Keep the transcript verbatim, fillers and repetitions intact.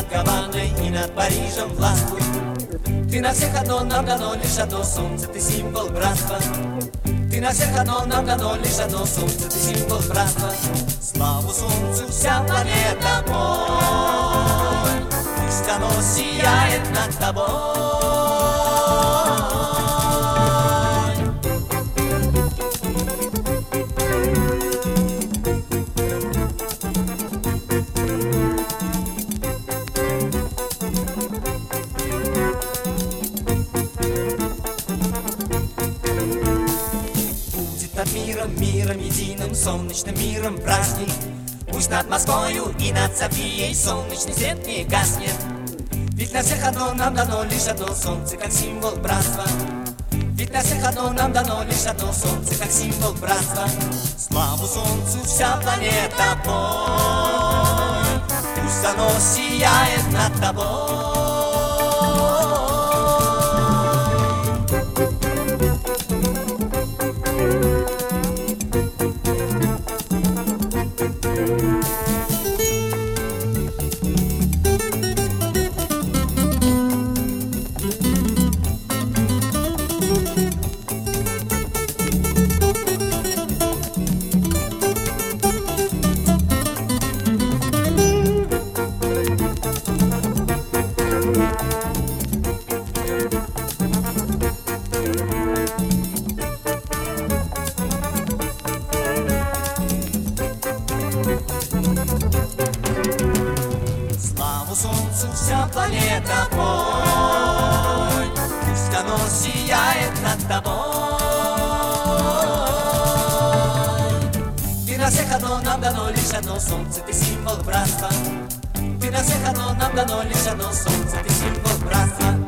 над Гаваной и над Парижем властвуй. Ты на всех одно, нам дано лишь одно солнце, ты символ братства. Ты на всех одно, нам дано лишь одно солнце, ты символ братства. Славу солнцу вся планета пой, пусть оно сияет над тобой. Над миром, миром единым, солнечным миром праздник. Пусть над Москвою и над Софией солнечный свет не гаснет. Ведь на всех одно, нам дано лишь одно солнце, как символ братства. Ведь на всех одно, нам дано лишь одно солнце, как символ братства. Славу солнцу вся планета пой, пусть оно сияет над тобой. Славу солнцу вся планета пой, пусть оно сияет над тобой. Ты на всех одно, нам дано лишь одно солнце, ты символ братства. Ты на всех одно, нам дано лишь одно солнце, ты символ братства.